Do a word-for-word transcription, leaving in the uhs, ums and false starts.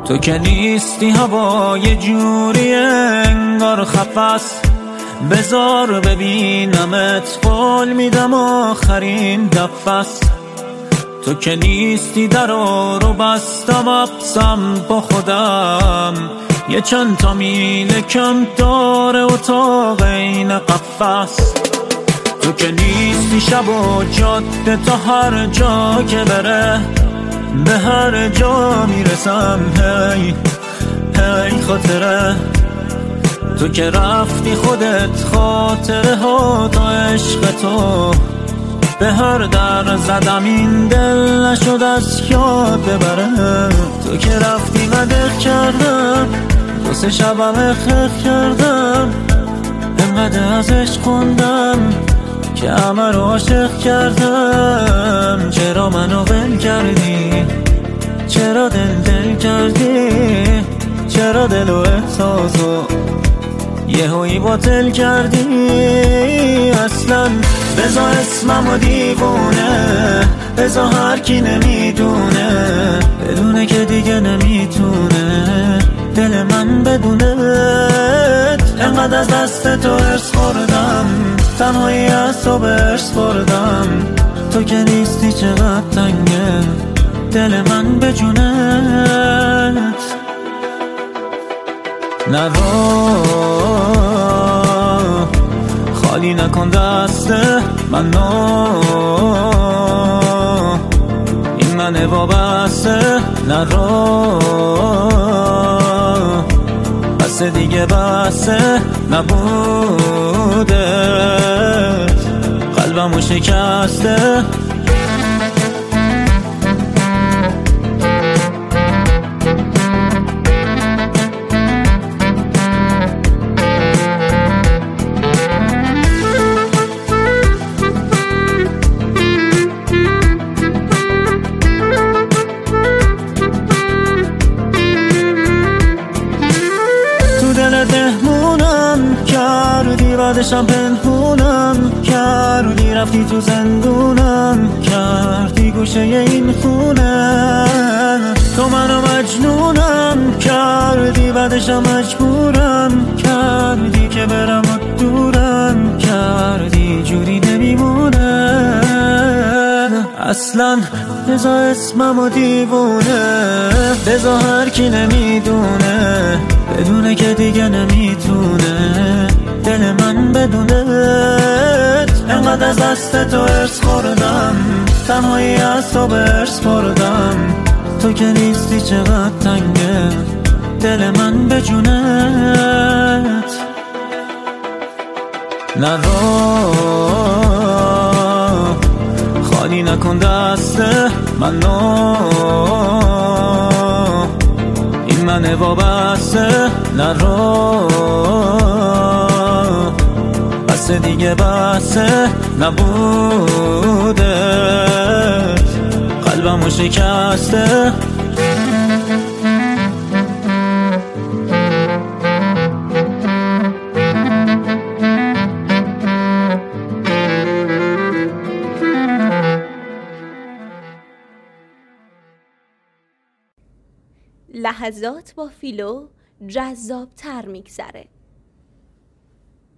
تو که نیستی هوا یه جوری انگار خفس، بذار ببینمت قول میدم آخرین دفعس. تو که نیستی درا رو بستم ابسم با خودم، یه چند تا میل کم داره اتاق این قفس. تو که نیستی شب و جاده تا هر جا که بره، به هر جا میرسم هی هی خاطره. تو که رفتی خودت خاطره ها تا عشق تو، به هر در زدم این دل نشد از یاد ببره. تو که رفتی مدح کردم، دو سه شبم اخخ کردم، انقدر از عشق خوندم که همه رو عاشق کردم. چرا منو ول کردی؟ چرا دل دل کردی؟ چرا دل و احساسو یهویی باطل کردی؟ اصلا بزا اسممو دیوونه، بزا هر کی نمیدونه، بدونه که دیگه نمیتونه دل من بدونت. انقدر از دست تو ارس خوردم، تنهایی از تو برس بردم. تو که نیستی چقدر تنگه دل من به جونت. نرو خالی نکن دسته منو، این من وابسته. نرو بسه دیگه بسه نبوده، قلبمو شکسته. دهمونم کردی، بعدشم پنهونم کردی، رفتی تو زندونم کردی گوشه این خونه. تو منو مجنونم کردی، بعدشم مجبورم کردی که برم و دورم کردی، جوری نمیمونه اصلا. بزا اسممو دیوونه، بزا هر کی نمیدونه، بدونه که دیگه نمیتونه دل من بدونت. انقدر از دست تو ارس خوردم، تنهایی از تو برس بردم. تو که نیستی چقدر تنگه دل من به جونت. نرو خالی نکن دسته منو، این من وابسته. نرو بسه دیگه بسه نبوده، قلبمو شکسته. لحظات با فیلو جذاب تر میگذره.